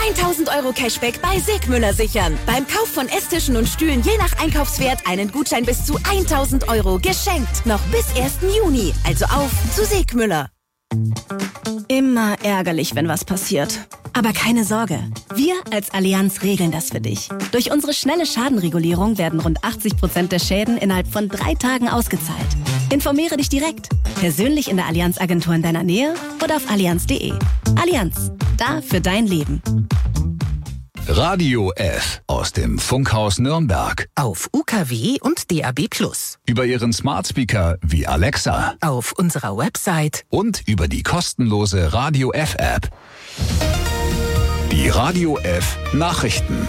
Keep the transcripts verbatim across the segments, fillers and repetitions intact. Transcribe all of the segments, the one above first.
tausend Euro Cashback bei Segmüller sichern. Beim Kauf von Esstischen und Stühlen je nach Einkaufswert einen Gutschein bis zu tausend Euro geschenkt. Noch bis ersten Juni. Also auf zu Segmüller. Immer ärgerlich, wenn was passiert. Aber keine Sorge, wir als Allianz regeln das für dich. Durch unsere schnelle Schadenregulierung werden rund achtzig Prozent der Schäden innerhalb von drei Tagen ausgezahlt. Informiere dich direkt, persönlich in der Allianz-Agentur in deiner Nähe oder auf allianz punkt de. Allianz, da für dein Leben. Radio F aus dem Funkhaus Nürnberg. Auf U K W und D A B plus. Über Ihren Smart Speaker wie Alexa. Auf unserer Website. Und über die kostenlose Radio F App. Die Radio F Nachrichten.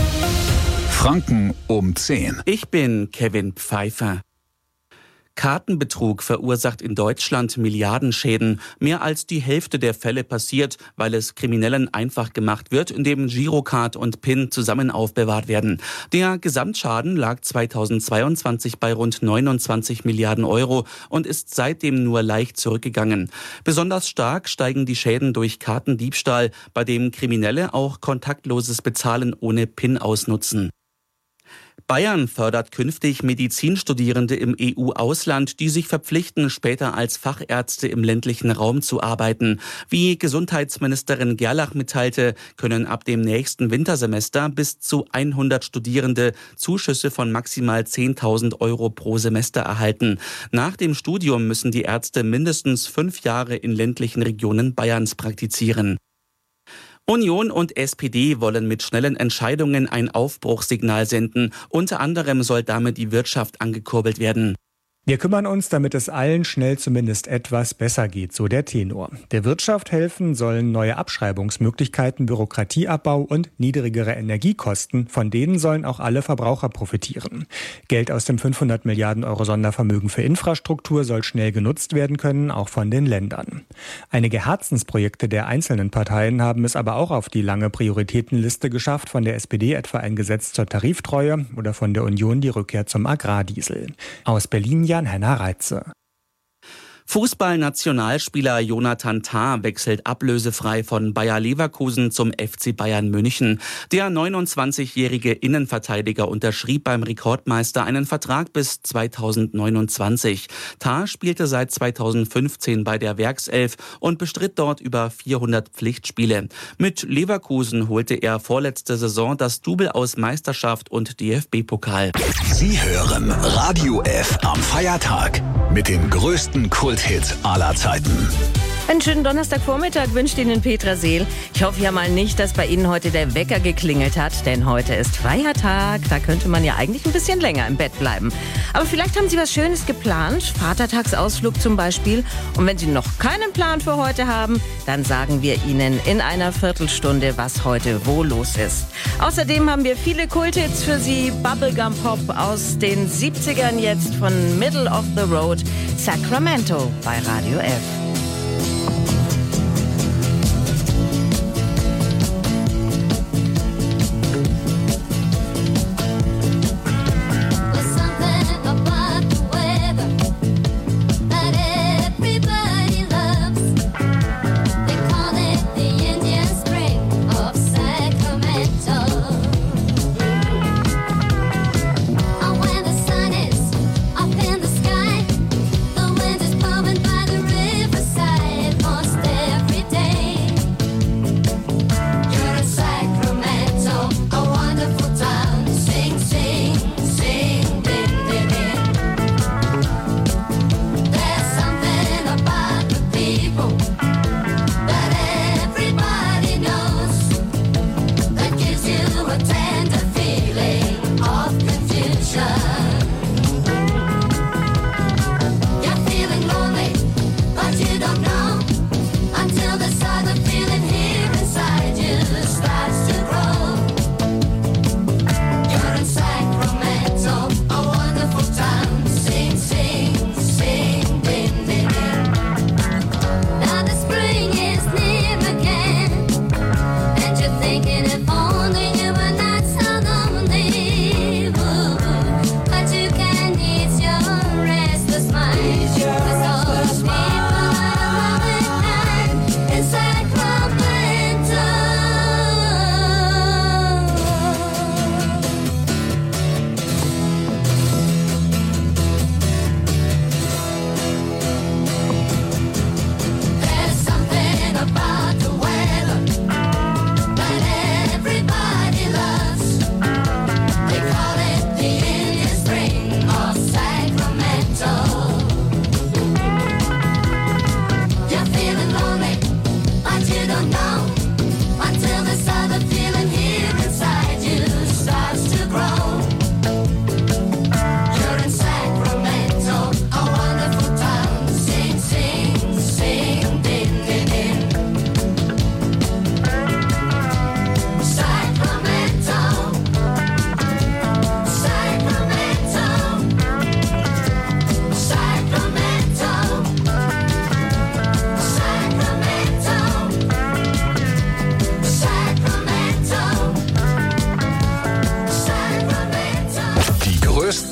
Franken um zehn. Ich bin Kevin Pfeiffer. Kartenbetrug verursacht in Deutschland Milliardenschäden. Mehr als die Hälfte der Fälle passiert, weil es Kriminellen einfach gemacht wird, indem Girocard und PIN zusammen aufbewahrt werden. Der Gesamtschaden lag zweitausendzweiundzwanzig bei rund neunundzwanzig Milliarden Euro und ist seitdem nur leicht zurückgegangen. Besonders stark steigen die Schäden durch Kartendiebstahl, bei dem Kriminelle auch kontaktloses Bezahlen ohne PIN ausnutzen. Bayern fördert künftig Medizinstudierende im E U-Ausland, die sich verpflichten, später als Fachärzte im ländlichen Raum zu arbeiten. Wie Gesundheitsministerin Gerlach mitteilte, können ab dem nächsten Wintersemester bis zu hundert Studierende Zuschüsse von maximal zehntausend Euro pro Semester erhalten. Nach dem Studium müssen die Ärzte mindestens fünf Jahre in ländlichen Regionen Bayerns praktizieren. Union und S P D wollen mit schnellen Entscheidungen ein Aufbruchssignal senden. Unter anderem soll damit die Wirtschaft angekurbelt werden. Wir kümmern uns, damit es allen schnell zumindest etwas besser geht, so der Tenor. Der Wirtschaft helfen sollen neue Abschreibungsmöglichkeiten, Bürokratieabbau und niedrigere Energiekosten. Von denen sollen auch alle Verbraucher profitieren. Geld aus dem fünfhundert Milliarden Euro Sondervermögen für Infrastruktur soll schnell genutzt werden können, auch von den Ländern. Einige Herzensprojekte der einzelnen Parteien haben es aber auch auf die lange Prioritätenliste geschafft, von der S P D etwa ein Gesetz zur Tariftreue oder von der Union die Rückkehr zum Agrardiesel. Aus Berlin Jan-Henner Reitze. Fußballnationalspieler Jonathan Tah wechselt ablösefrei von Bayer Leverkusen zum F C Bayern München. Der neunundzwanzigjährige Innenverteidiger unterschrieb beim Rekordmeister einen Vertrag bis zweitausendneunundzwanzig. Tah spielte seit zweitausendfünfzehn bei der Werkself und bestritt dort über vierhundert Pflichtspiele. Mit Leverkusen holte er vorletzte Saison das Double aus Meisterschaft und D F B-Pokal. Sie hören Radio F am Feiertag mit den größten Kulthits aller Zeiten. Einen schönen Donnerstagvormittag wünscht Ihnen Petra Seel. Ich hoffe ja mal nicht, dass bei Ihnen heute der Wecker geklingelt hat, denn heute ist Feiertag. Da könnte man ja eigentlich ein bisschen länger im Bett bleiben. Aber vielleicht haben Sie was Schönes geplant, Vatertagsausflug zum Beispiel. Und wenn Sie noch keinen Plan für heute haben, dann sagen wir Ihnen in einer Viertelstunde, was heute wo los ist. Außerdem haben wir viele Kulthits für Sie. Bubblegum Pop aus den siebzigern jetzt von Middle of the Road, Sacramento bei Radio F. River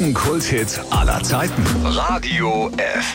größten Kulthits aller Zeiten. Radio F.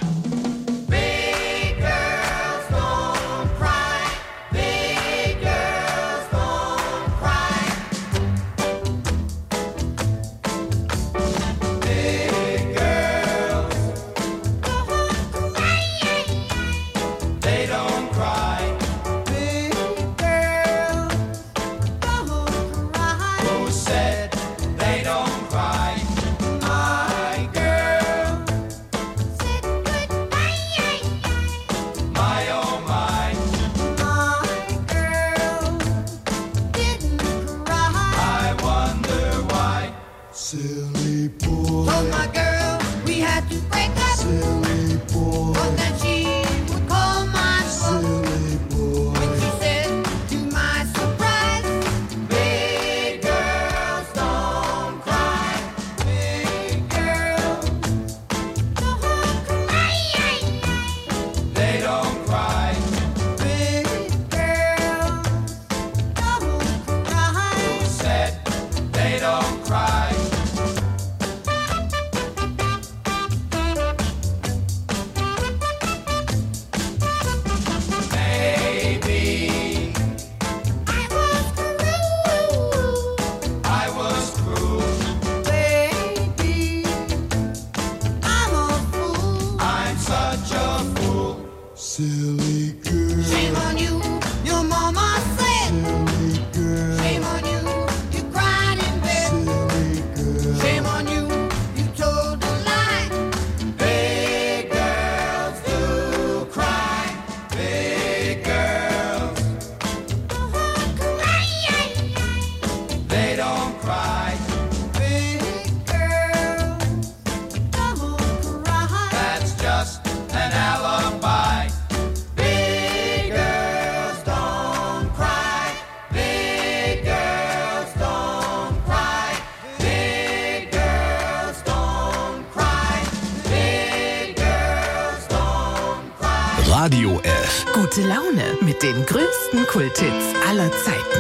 Radio F. Gute Laune mit den größten Kulthits aller Zeiten.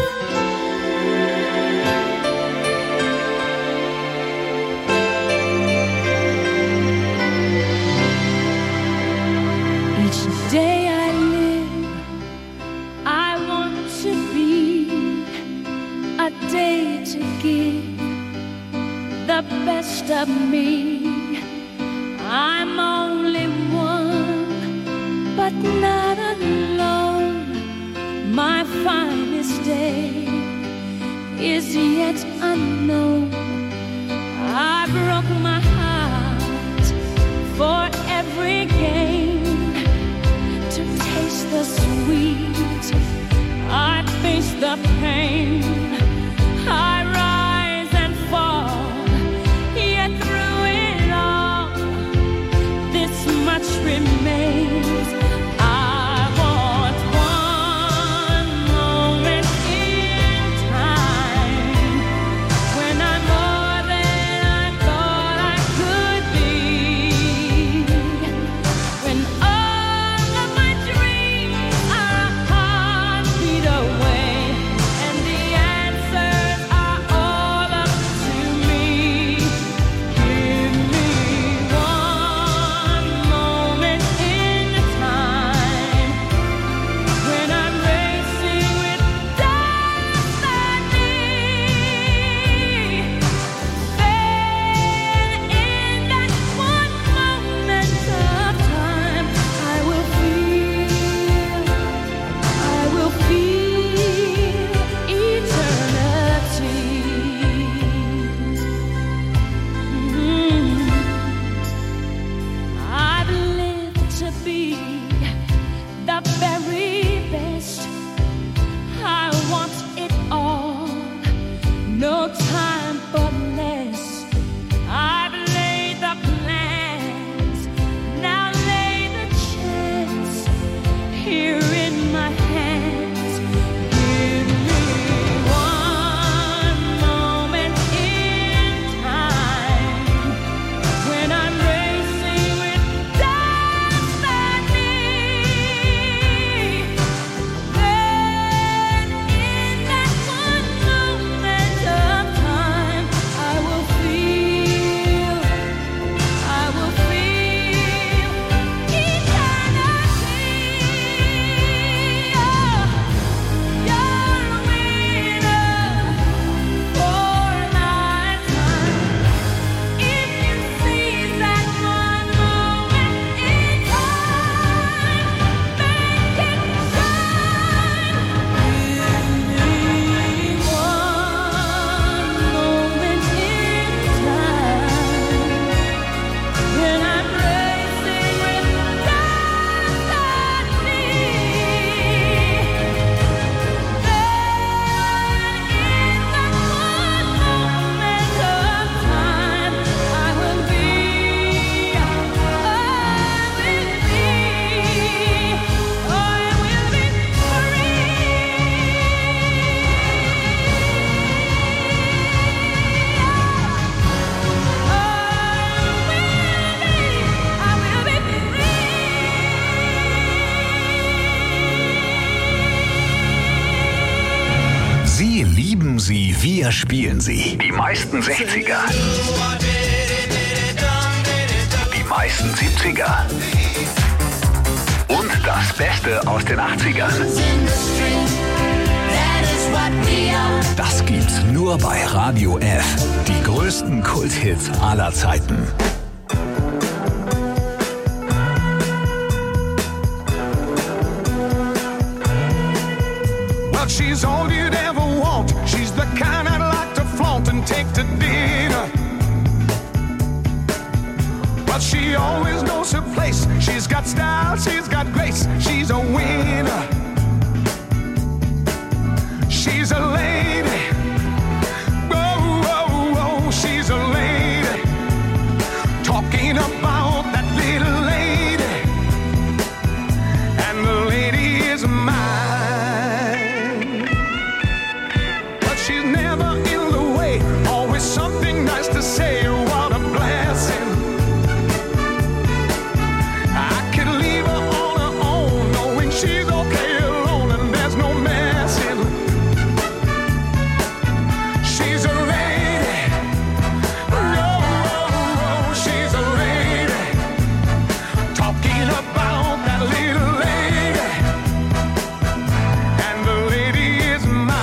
Each day I live, I want to be a day to give the best of me. I'm only one, but not alone. My finest day is yet unknown. I broke my heart for every gain to taste the sweet. I face the pain. I rise and fall, yet through it all, this much remains. I want one moment in time when I'm more than I thought I could be, when all of my dreams are a heartbeat away, and the Wir spielen sie. Die meisten sechziger. Die meisten siebziger. Und das Beste aus den achtzigern. Das gibt's nur bei Radio F. Die größten Kulthits aller Zeiten. Well, she's all you'd ever want. She's the kind I'd like to flaunt and take to dinner. But she always knows her place. She's got style, she's got grace. She's a winner. She's a lady. Whoa, whoa, whoa. She's a lady. Talking about that little lady. And the lady is mine. But she's never in the way. Always something nice to say. What a blessing. She's okay alone and there's no messing. She's a lady. Oh, oh, oh, she's a lady. Talking about that little lady. And the lady is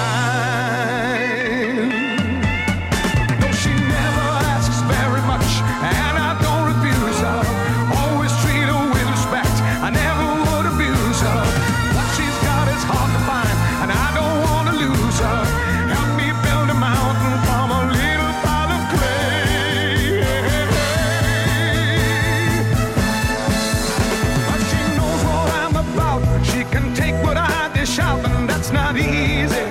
mine. No, she never asks very much, and I don't refuse her. Always treat her with respect. I never would abuse her. What she's got is hard to find, and I don't want to lose her. Help me build a mountain from a little pile of clay. But she knows what I'm about. She can take what I dish out, and that's not easy.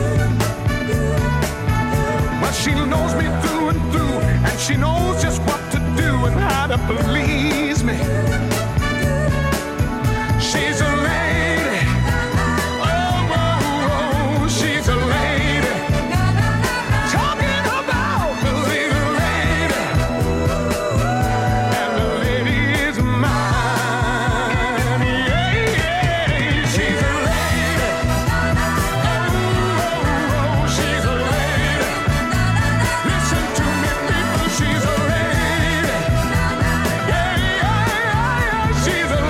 But she knows me through and through, and she knows just what to do and how to please me. She's a lady. Oh, oh, oh, she's a lady. Talking about the little lady. And the lady is mine. Yeah, yeah, she's a lady. Oh, oh, oh, she's a lady. Listen to me, people, she's a lady. Yeah, yeah, yeah, she's a lady.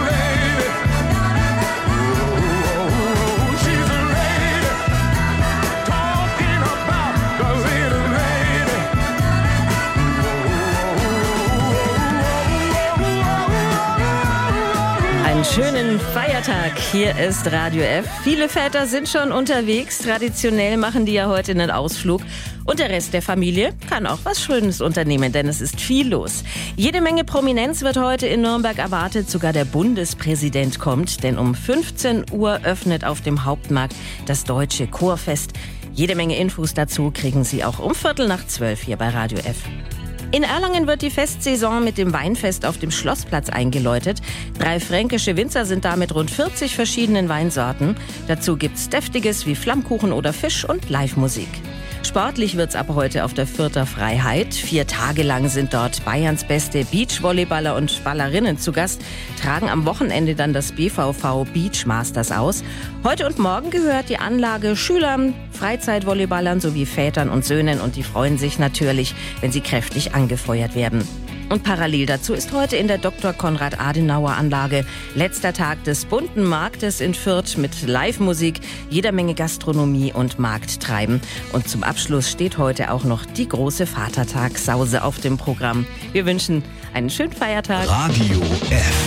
Einen schönen Feiertag. Hier ist Radio F. Viele Väter sind schon unterwegs. Traditionell machen die ja heute einen Ausflug. Und der Rest der Familie kann auch was Schönes unternehmen, denn es ist viel los. Jede Menge Prominenz wird heute in Nürnberg erwartet. Sogar der Bundespräsident kommt, denn um fünfzehn Uhr öffnet auf dem Hauptmarkt das Deutsche Chorfest. Jede Menge Infos dazu kriegen Sie auch um Viertel nach zwölf hier bei Radio F. In Erlangen wird die Festsaison mit dem Weinfest auf dem Schlossplatz eingeläutet. Drei fränkische Winzer sind da mit rund vierzig verschiedenen Weinsorten. Dazu gibt's Deftiges wie Flammkuchen oder Fisch und Live-Musik. Sportlich wird's ab heute auf der Fürther Freiheit. Vier Tage lang sind dort Bayerns beste Beachvolleyballer und Ballerinnen zu Gast, tragen am Wochenende dann das B V V Beach Masters aus. Heute und morgen gehört die Anlage Schülern, Freizeitvolleyballern sowie Vätern und Söhnen und die freuen sich natürlich, wenn sie kräftig angefeuert werden. Und parallel dazu ist heute in der Doktor Konrad Adenauer Anlage letzter Tag des bunten Marktes in Fürth mit Live-Musik, jeder Menge Gastronomie und Markttreiben. Und zum Abschluss steht heute auch noch die große Vatertagssause auf dem Programm. Wir wünschen einen schönen Feiertag. Radio F.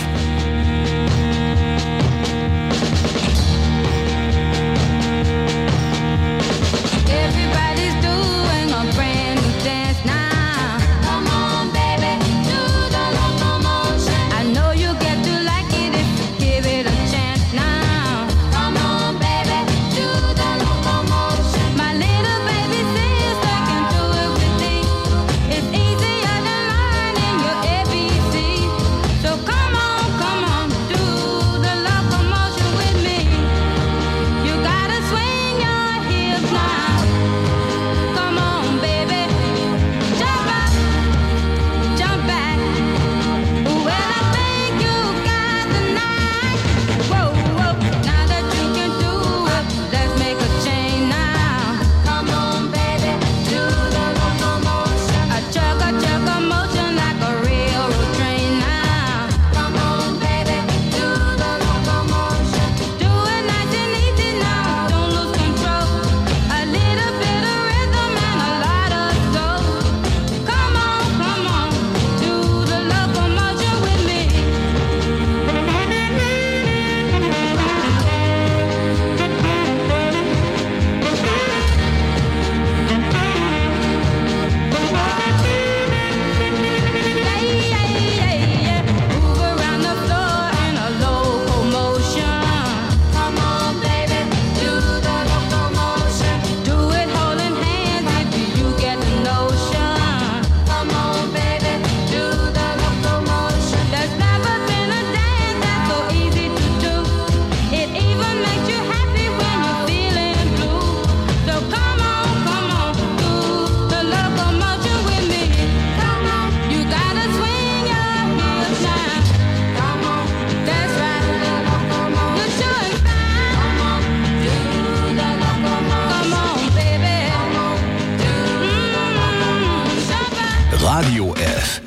Come on. Radio F.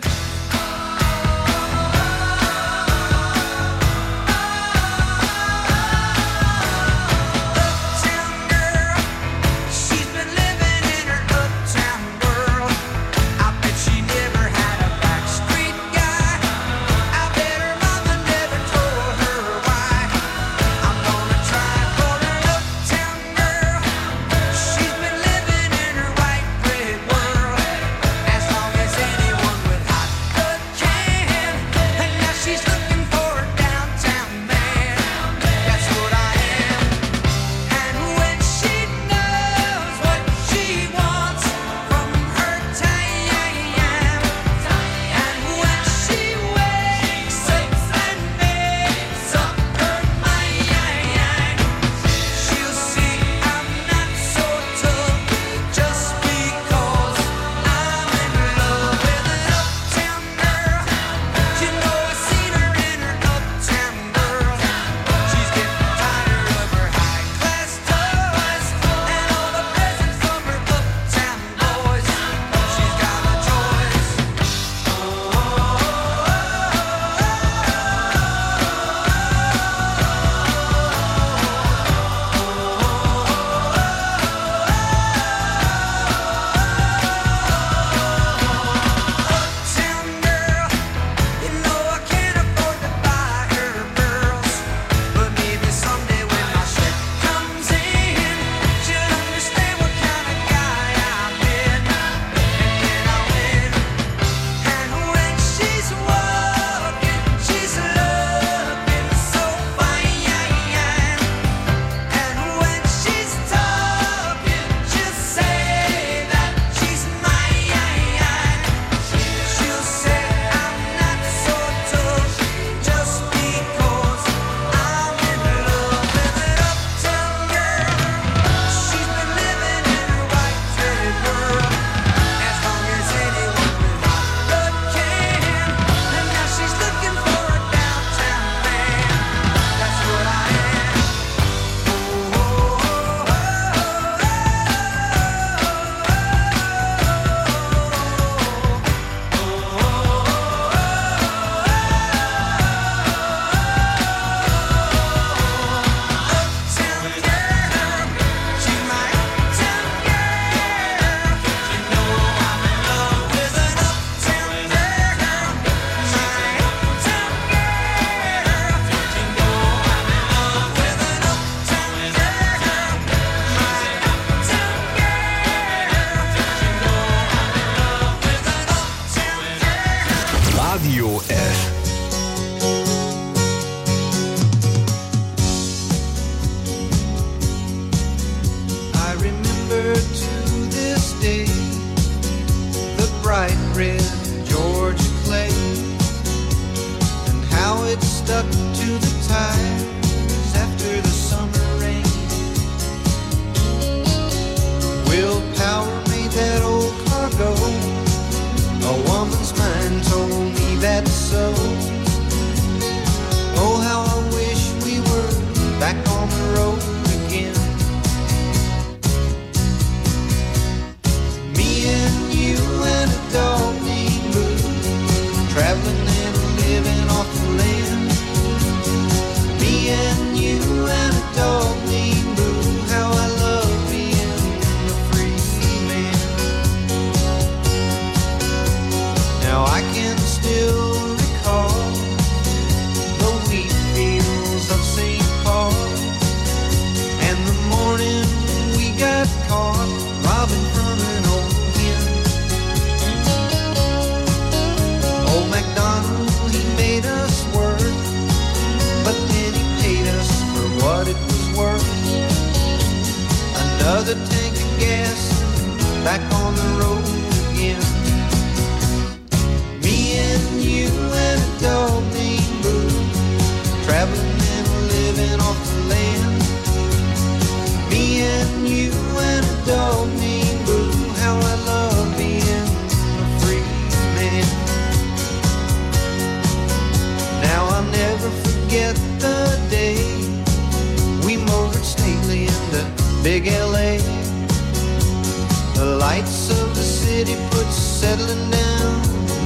Big L A. The lights of the city put settling down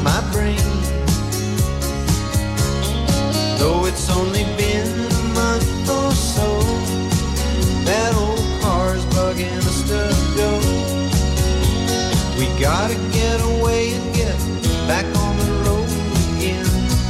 my brain. Though it's only been a month or so, that old car's bugging us to go. We gotta get away and get back on the road again.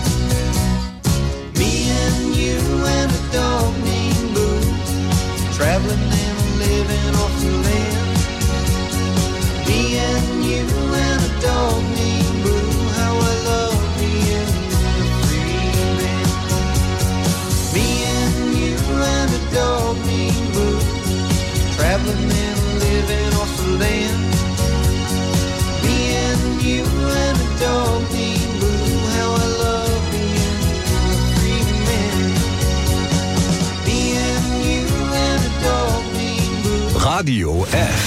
Me and you and a dog named Boo, traveling and living off the land. Me and you and a dog named Boo, how I love being a free man. Me and you and a dog named Boo, traveling and living off the land. Me and you and a dog named Boo, how I love being a free man. Me and you and a dog named Boo. Radio F.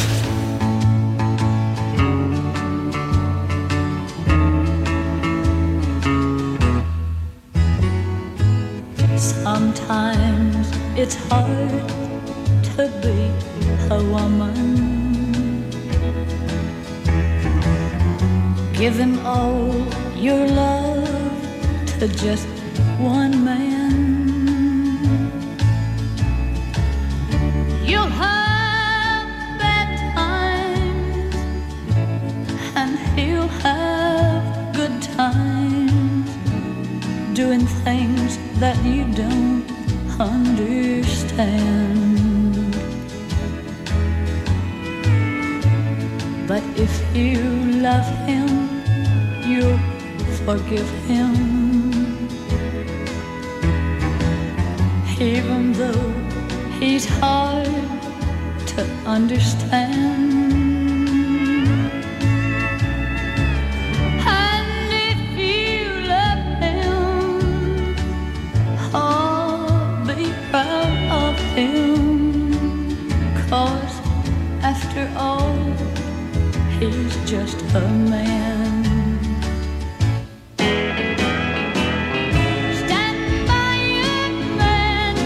Sometimes it's hard to be a woman, giving all your love to just one man. You'll have bad times and he'll have good times, doing things that you don't understand. But if you love him, you'll forgive him, even though he's hard to understand. Cause after all, he's just a man. Stand by your man,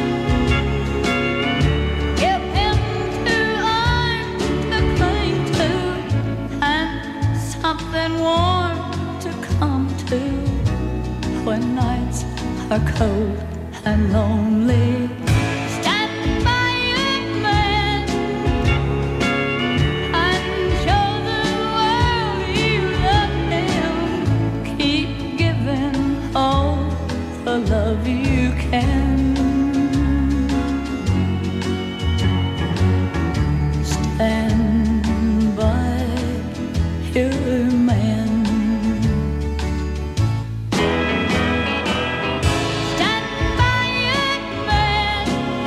give him two arms to cling to, and something warm to come to when nights are cold and lonely. Love you can. Stand by your man. Stand by your man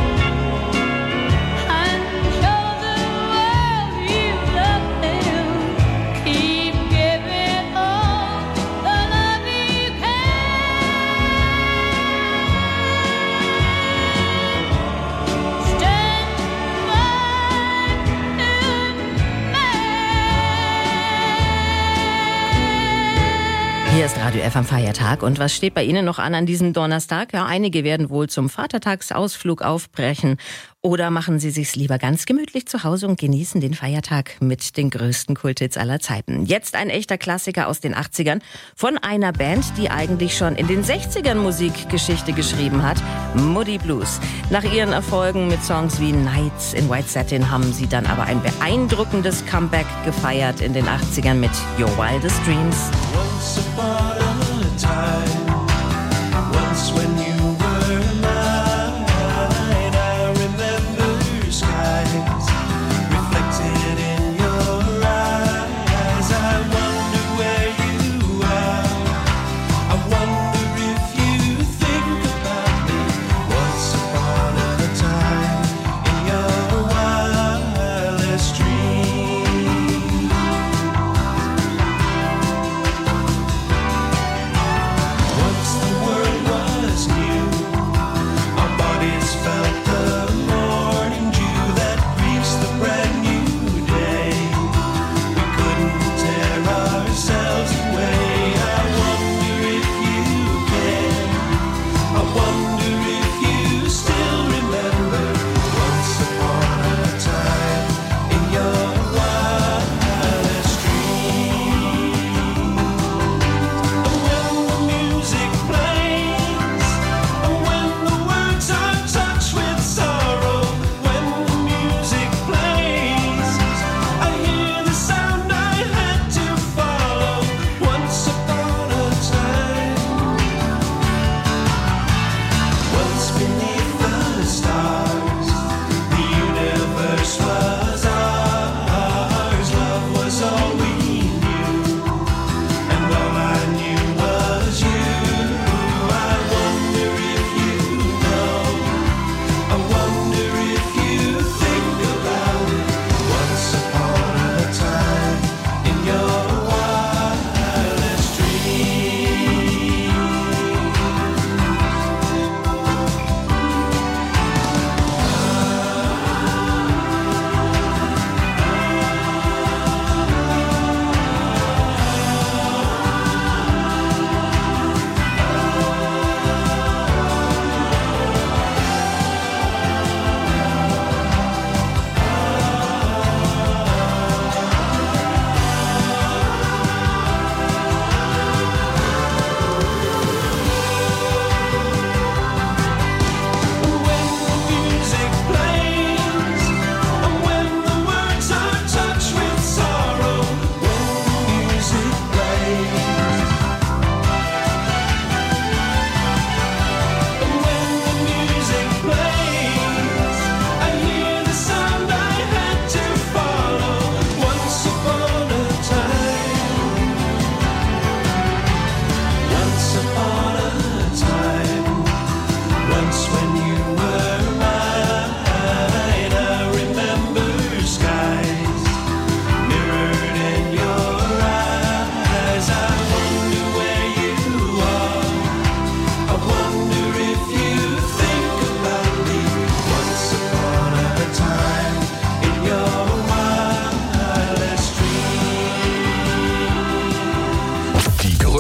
and show the world you love him. Keep giving all the love you Hier ist Radio F am Feiertag. Und was steht bei Ihnen noch an an diesem Donnerstag? Ja, einige werden wohl zum Vatertagsausflug aufbrechen. Oder machen Sie sich's lieber ganz gemütlich zu Hause und genießen den Feiertag mit den größten Kulthits aller Zeiten. Jetzt ein echter Klassiker aus den achtzigern von einer Band, die eigentlich schon in den sechzigern Musikgeschichte geschrieben hat, Moody Blues. Nach ihren Erfolgen mit Songs wie Nights in White Satin haben sie dann aber ein beeindruckendes Comeback gefeiert in den achtzigern mit Your Wildest Dreams. Once upon a time, once when you were mine, I remember skies reflected in your eyes. I wonder where you are, I wonder if you think about me. Once upon a time, in your wildest dreams.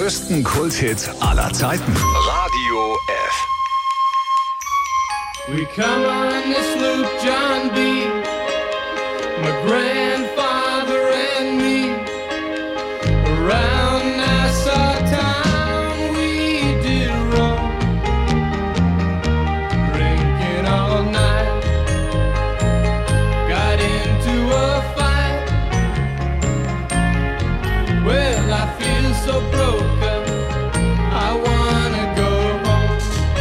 größten Kulthits aller Zeiten. Radio F. We come on this loop, John B., my grandfather and me, around Nassau town we did roam, drinking all night, got into a fight. Well, I feel so broke up, I wanna go home.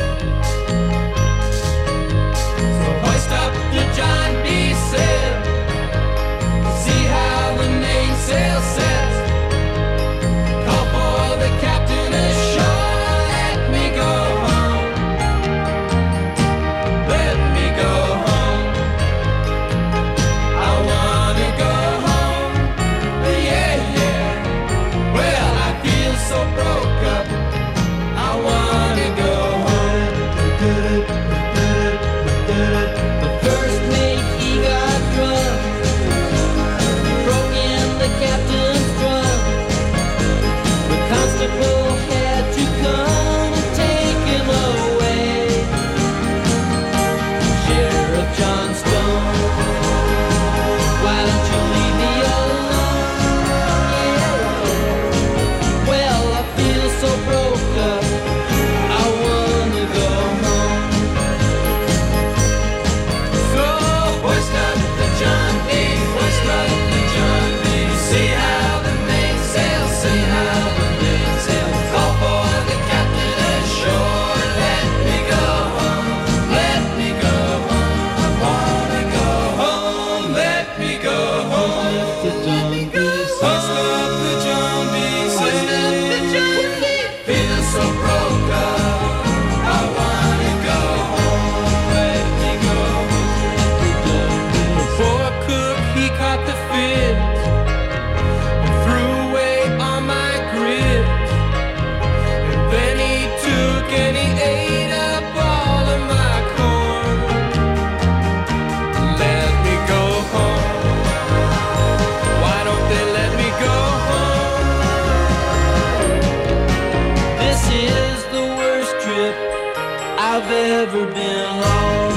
So hoist up the John B. sail, see how the mainsail sets. Call for the captain ashore, let me go home, let me go home. I wanna go home, yeah, yeah. Well, I feel so broke up, I wanna go home. The first mate, he got drunk, broke in the captain's drum. The constable had to come and take him away. Sheriff John Stone, why don't you leave me alone? Yeah. Well, I feel so broke up, I wanna go home. So hoist up the John B., hoist up the John B. See how the mainsail, see how the mainsail. Call for the captain ashore, let me go home, let me go home. I wanna go home, let me go home. Hoist up the John B., hoist up the John B. Feel so broke up, I wanna go home, let me go home. The poor cook, he caught the fit and threw away all my grit. And then he took and he ate up all of my corn. Let me go home, why don't they let me go home? This is the worst trip I've ever been on.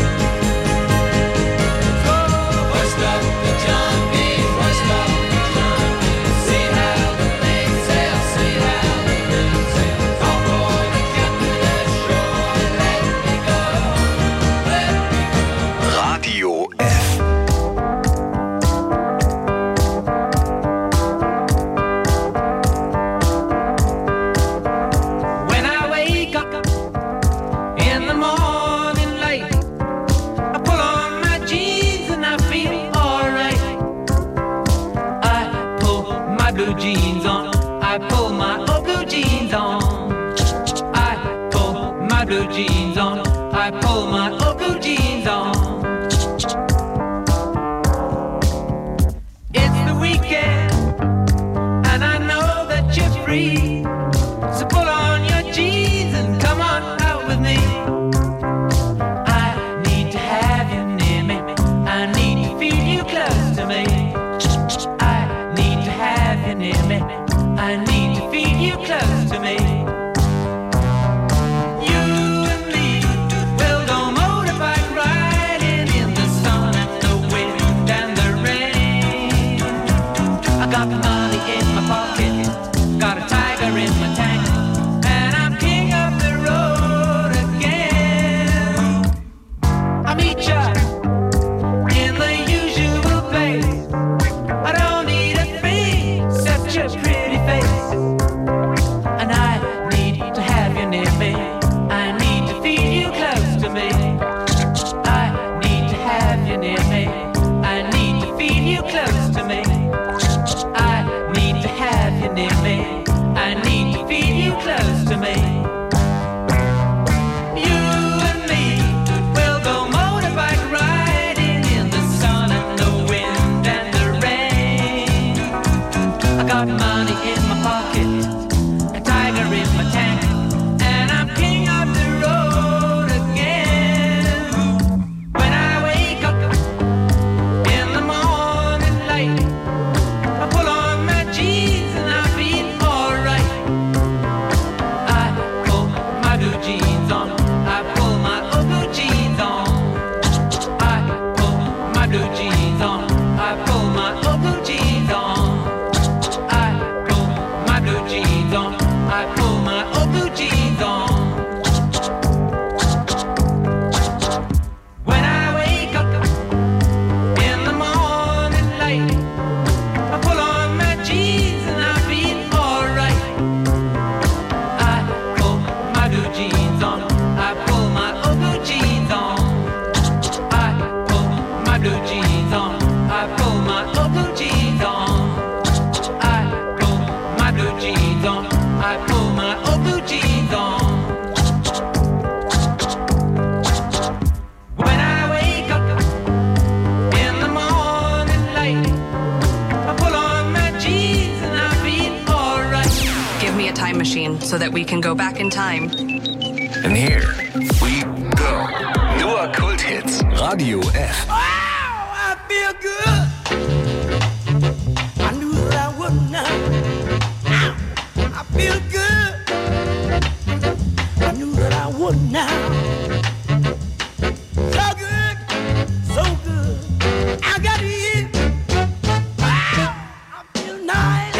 Hoist up the John B., hoist up the John B. See how the mainsail, see how the mainsail. Call for the captain ashore, let me go, let me go. Radio F. When I wake up in the morning light, I pull on my jeans and I feel alright. I pull my blue jeans on, I pull my old blue jeans on. I pull my blue jeans on, I pull my old blue jeans on. It's the weekend and I know that you're free, so pull on your jeans and come on out with me. I need to have you near me, I need to feel you close to me. I need to have you near me, I need to feel you close to me. You and me will go motorbike riding in the sun and the wind and the rain. I got money in my pocket, got a tiger in my tank, and I'm king of the road again. I meet ya in the usual place, I don't need a thing except your pretty face. And I need to have you near me, I need to feel you close to me. I need to have you near me, I need to feel you close to me. I need to have you near me, I need to feel you close to me. You and me will go motorbike riding in the sun and the wind and the rain. I got money in my pocket, a tiger in my tank, and I'm king of the road again. When I wake up in the morning light, I pull on my jeans and I feel all jeans on. I pull my old blue jeans on. When I wake up in the morning light, I pull on my jeans and I feel alright. Give me a time machine so that we can go back in time. And here we go. Nur Kulthits. Radio F. Wow, I feel good. I knew that I would now. I feel good. I knew that I would now. So good, so good. I got you. Wow, I feel nice.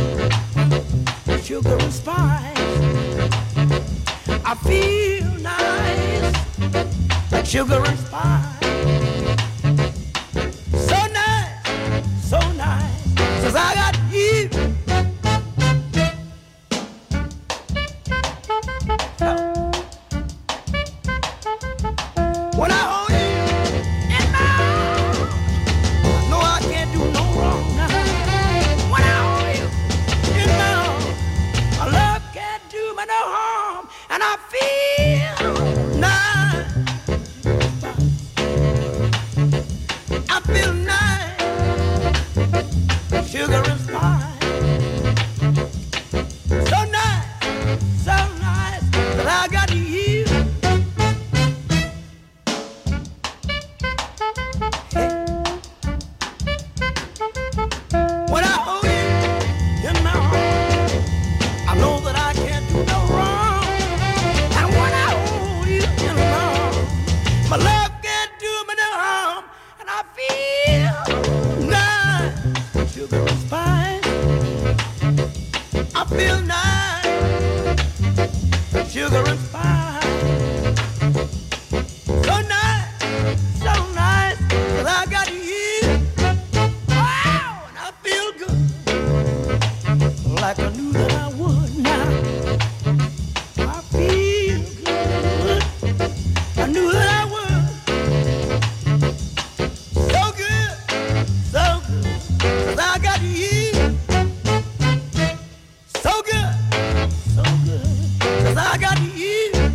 Sugar and spice. I feel nice. Like sugar and spice. So nice, so nice. Since I got you. When I hold you in my arms, I know I can't do no wrong now. When I hold you in my arms, my love can't do me no harm, and I feel nice. I feel nice, sugar and spice. So nice, so nice that I got you. When I hold you in my arms, I know that I can't do no wrong. And when I hold you in my arms, my love can't do me no harm, and I feel nice, sugar and spice. I feel nice, sugar and spice. So nice, so nice that I got you. Wow, and I feel good, like I knew that I would now. I feel good, I knew that I would. So good, so good, 'cause I got you. So good, so good, 'cause I got you.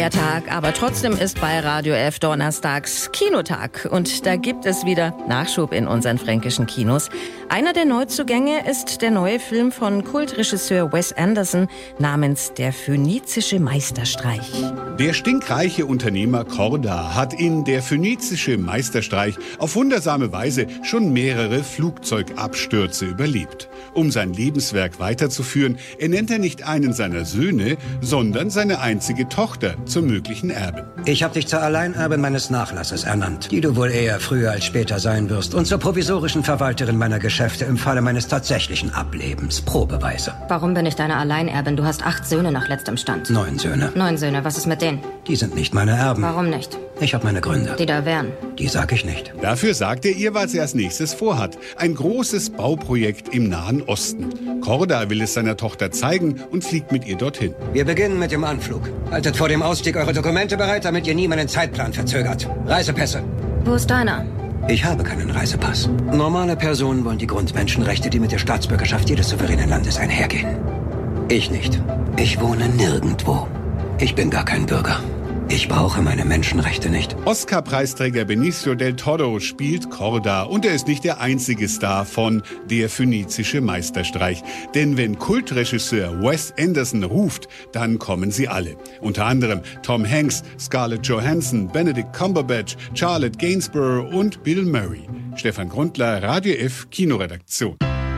Feiertag, aber trotzdem ist bei Radio F donnerstags Kinotag. Und da gibt es wieder Nachschub in unseren fränkischen Kinos. Einer der Neuzugänge ist der neue Film von Kultregisseur Wes Anderson namens Der phönizische Meisterstreich. Der stinkreiche Unternehmer Korda hat in Der phönizische Meisterstreich auf wundersame Weise schon mehrere Flugzeugabstürze überlebt. Um sein Lebenswerk weiterzuführen, ernennt er nicht einen seiner Söhne, sondern seine einzige Tochter zur möglichen Erbin. Ich habe dich zur Alleinerbin meines Nachlasses ernannt, die du wohl eher früher als später sein wirst, und zur provisorischen Verwalterin meiner Geschäfte im Falle meines tatsächlichen Ablebens. Probeweise. Warum bin ich deine Alleinerbin? Du hast acht Söhne nach letztem Stand. Neun Söhne. Neun Söhne, was ist mit denen? Die sind nicht meine Erben. Warum nicht? Ich habe meine Gründe. Die da wären. Die sag ich nicht. Dafür sagt er ihr, was er als nächstes vorhat. Ein großes Bauprojekt im Nahen Osten. Korda will es seiner Tochter zeigen und fliegt mit ihr dorthin. Wir beginnen mit dem Anflug. Haltet vor dem Ausstieg eure Dokumente bereit, damit ihr nie meinen Zeitplan verzögert. Reisepässe. Wo ist deiner? Ich habe keinen Reisepass. Normale Personen wollen die Grundmenschenrechte, die mit der Staatsbürgerschaft jedes souveränen Landes einhergehen. Ich nicht. Ich wohne nirgendwo. Ich bin gar kein Bürger. Ich brauche meine Menschenrechte nicht. Oscar-Preisträger Benicio del Toro spielt Korda und er ist nicht der einzige Star von Der phönizische Meisterstreich. Denn wenn Kultregisseur Wes Anderson ruft, dann kommen sie alle. Unter anderem Tom Hanks, Scarlett Johansson, Benedict Cumberbatch, Charlotte Gainsbourg und Bill Murray. Stefan Grundler, Radio F Kinoredaktion.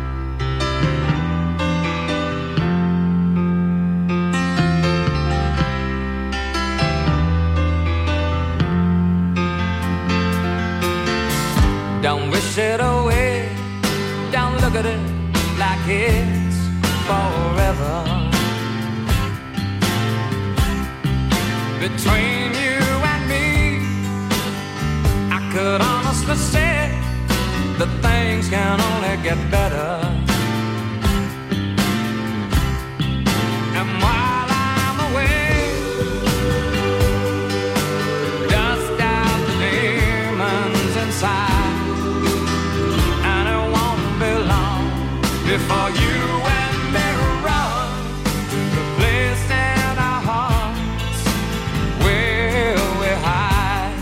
Don't wish it away, don't look at it like it's forever. Between you and me, I could honestly say that things can only get better. And while I'm away, dust out the demons inside. Before you and me run to the place in our hearts where we hide.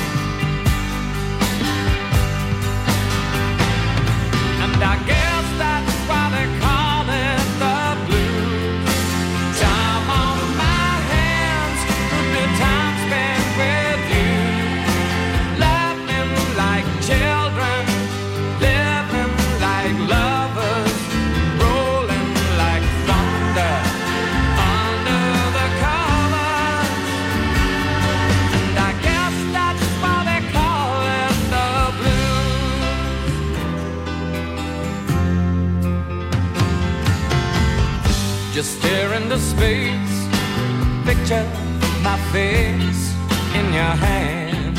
And I guess that's why they call it the blues. Time on my hands could be time spent with you, laughing like children, living like lovers. Just stare into space, picture my face in your hands.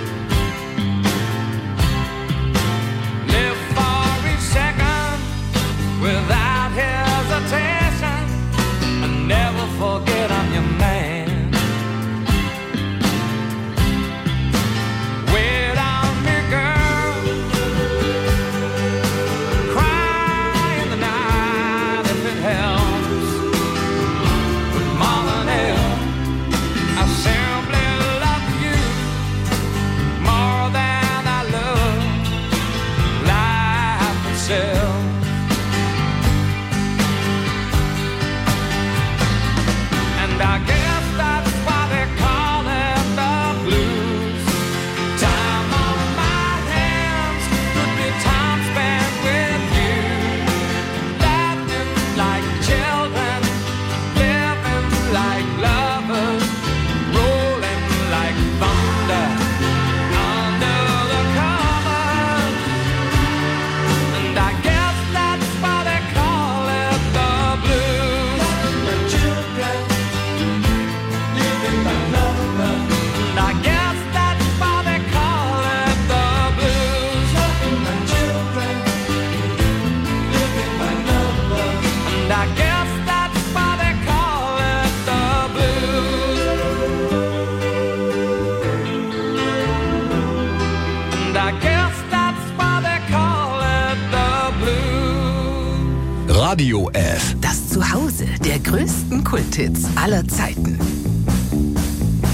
Live for each second without hesitation, and never forget I'm your man. Wait on me, girl, cry in the night if it helps. And I guess that's why they call it the blues. Time on my hands could be time spent with you, laughing like children, living like lovers, rolling like thunder under the covers. And I guess that's why they call it the blues. Loving children, living like lovers. And I guess that's why they call it the blues. Loving children, living like lovers. And I guess that's why they call it the blues. And I guess that's why they call it the blues. Radio F. Das Zuhause der größten Kulthits aller Zeiten.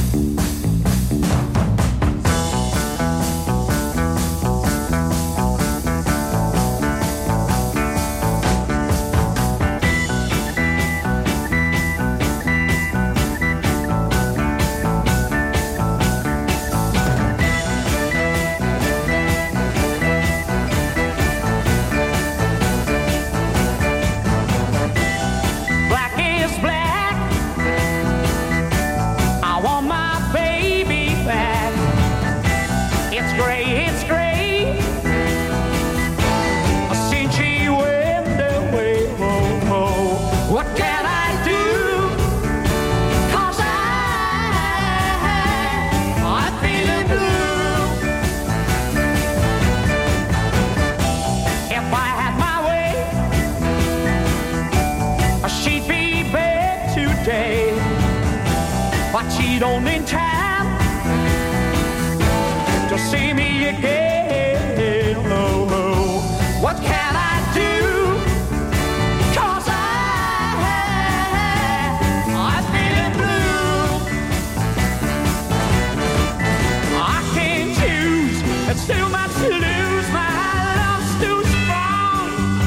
you don't need time to see me again. Oh, oh. What can I do? 'Cause I, I'm feeling blue. I can't choose, it's too much to lose. My love's too strong.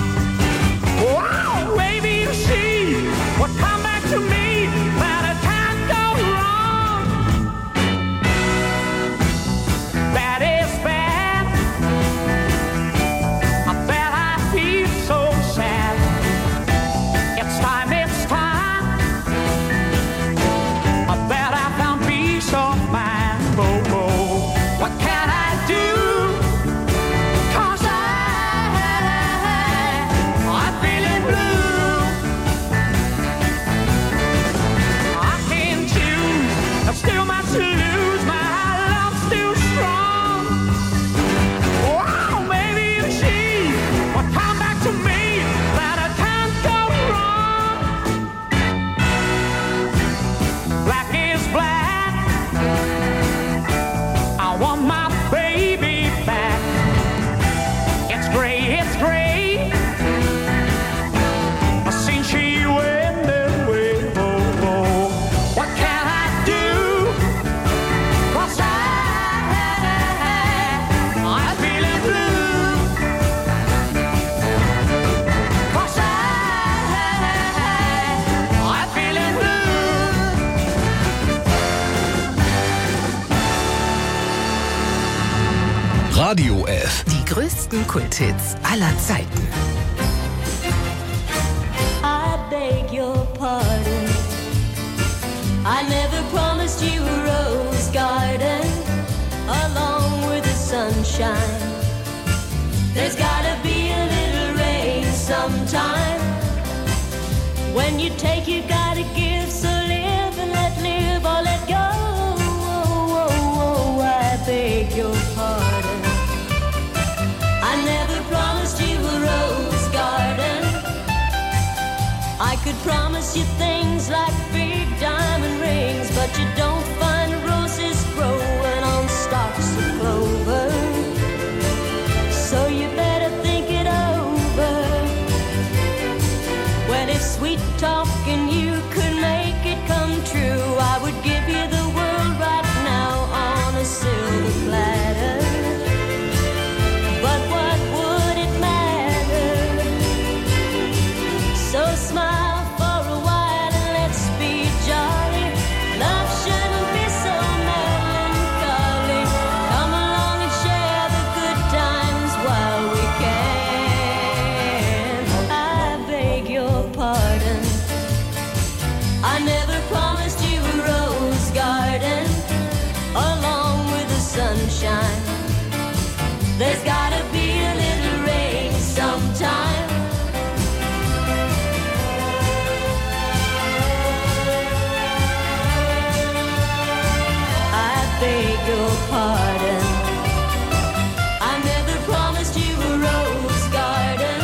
Wow, maybe you see what come back to me. But it can't go wrong. That is bad. I bet I feel so sad. It's time, it's time. I bet I found peace of mind. Oh, oh. What can I do? 'Cause I, I'm feeling blue. I can't choose. There's still much to lose. My love's too strong. Wow, maybe you see what come back to me. That I can't go wrong. Black is black. I want my baby back. It's gray, it's gray. I seen she went away. Oh, oh. What can I do? 'Cause I, I'm feeling blue. 'Cause I, I'm feeling blue. Radio F. Die größten Kulthits aller Zeiten. I beg your pardon. I never promised you a rose garden along with the sunshine. There's gotta be a little rain sometime. When you take, you gotta give. So live and let live or let go. Oh, oh, oh, I beg your pardon. I never promised you a rose garden. I could promise you things like big diamond rings, but you don't find roses growing on stalks of clover. So you better think it over. Well, if sweet talking you could make it come true, I would give you the world right now on a silver platter. But what would it matter? So smile for a while and let's be jolly. Love shouldn't be so melancholy. Come along and share the good times while we can. I beg your pardon. I never promised you a rose garden along with the sunshine. There's gotta be a little rain sometime. I beg your pardon. I never promised you a rose garden.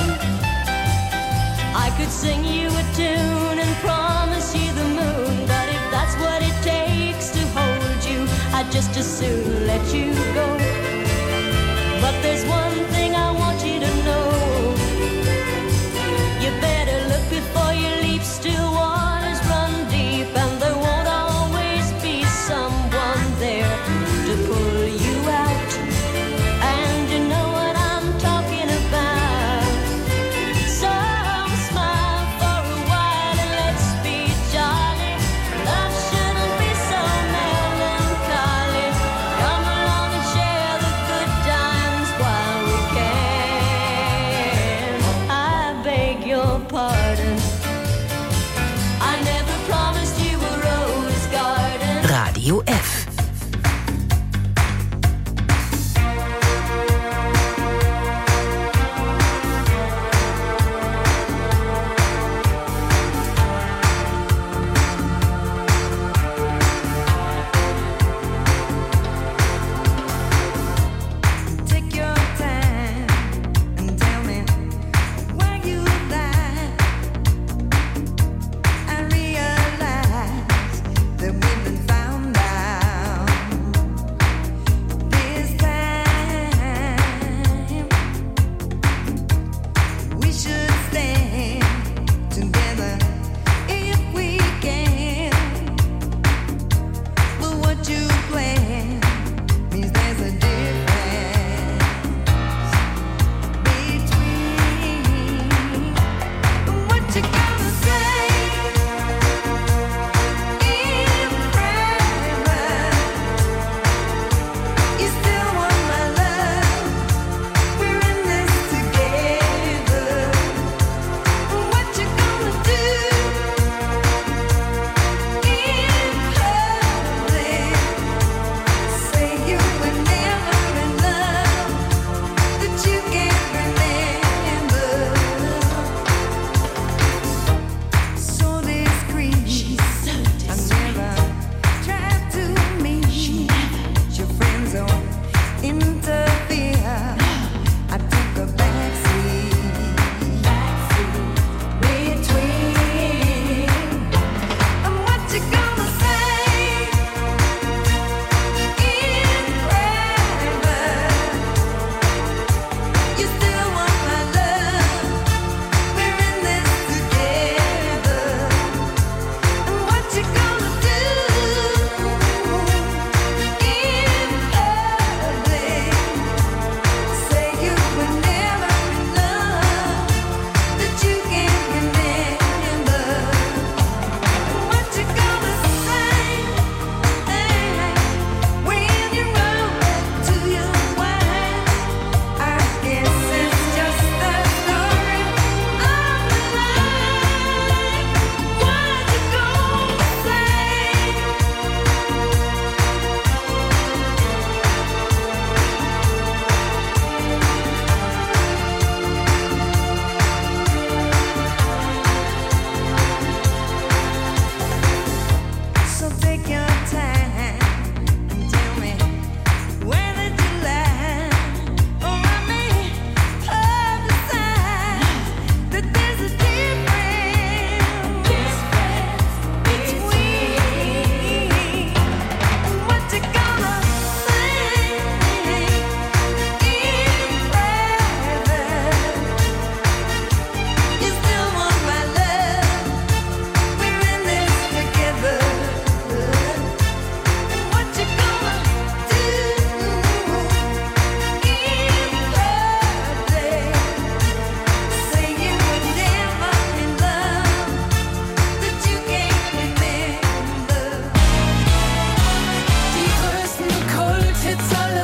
I could sing you a tune and promise you the moon, but if that's what it takes to hold you, I'd just as soon let you go. But there's one thing I want you to know. You better look before you leap. Still waters run deep, and there won't always be someone there to pull you out. And you know what I'm talking about. So smile for a while and let's be jolly. Love shouldn't be so melancholy. Come along and share the good times while we can. I beg your pardon.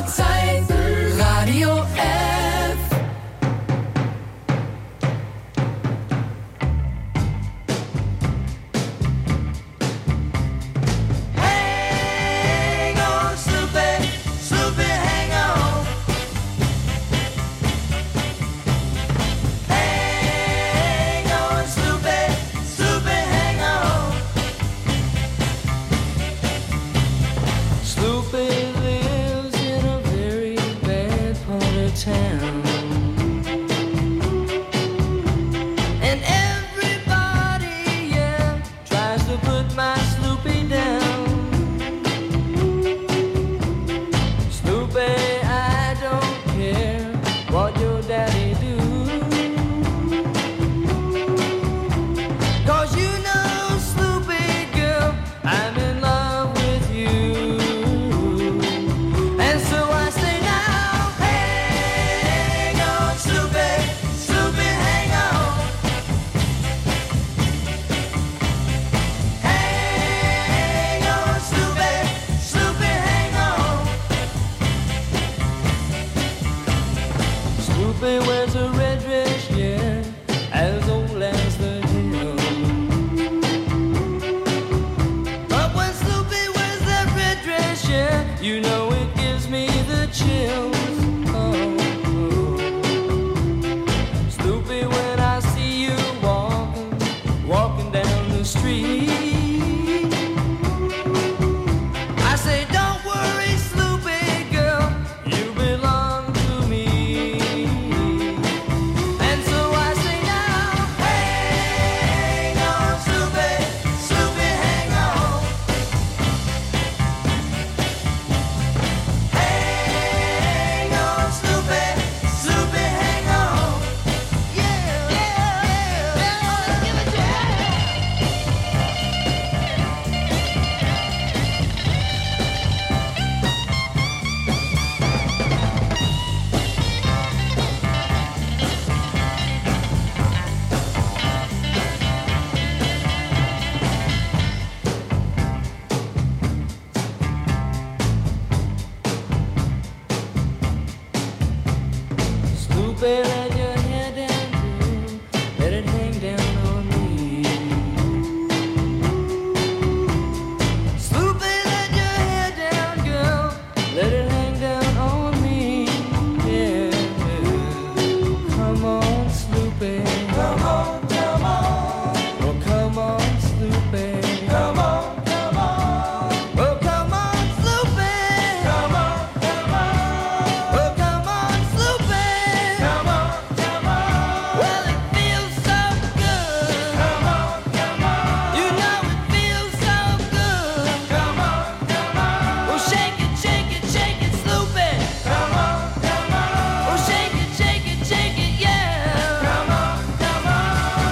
Uhrzeit, Radio F. Hang on, Snoopy, Snoopy, hang on. Hang on, Snoopy, Snoopy, hang on. Snoopy lives in a very bad part of town. And everybody, yeah, tries to put my Snoopy down. Snoopy, I don't care what your daddy do. 'Cause you know, Snoopy girl, I'm in love with you. And so I say now, hang on, Snoopy, Snoopy, hang on. Hang on, Snoopy, Snoopy, hang on. Snoopy wears a red dress, yeah, as old as the hill. But when Snoopy wears that red dress, yeah, you know it gives me the chills. Oh, oh. Snoopy, when I see you walking, walking down the street, I say, don't worry, Snoopy girl, you belong to me. And so I say now, hang on, Snoopy, Snoopy, hang on. Hang on, Snoopy, Snoopy, hang on. Yeah, yeah, yeah, yeah, give it to Snoopy, let your hair down, girl. Let it hang down on me. Snoopy, let your hair down, girl. Let it hang down on me. Yeah. Come on, Snoopy. Come on, come on. Oh, come on, Snoopy. Come on, come on. Oh, come on, Snoopy. Come on, come on. Oh, come on, Snoopy. Come on, come on. Well, it feels so good. Come on, come on. You know it feels so good. Come on, come on. Oh, shake it, shake it, shake it, Snoopy. Come on, come on. Oh, shake it, shake it, shake it, yeah. Come on, come on.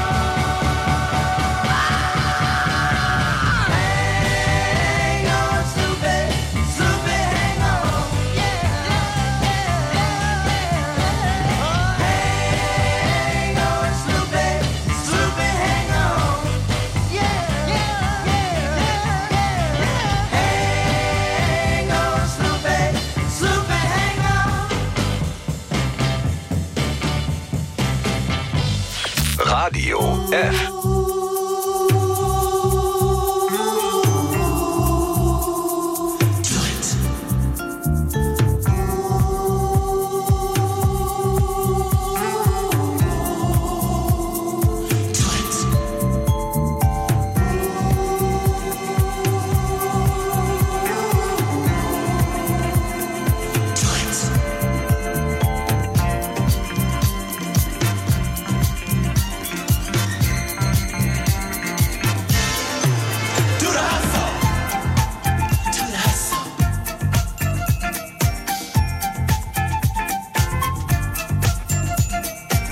Hang on, Snoopy, Snoopy, hang on. Yeah, yeah, yeah, yeah. Oh, hang on, Snoopy, Snoopy, hang on. Yeah, yeah, yeah, yeah. Hang on, Snoopy, Snoopy, hang on. Radio F.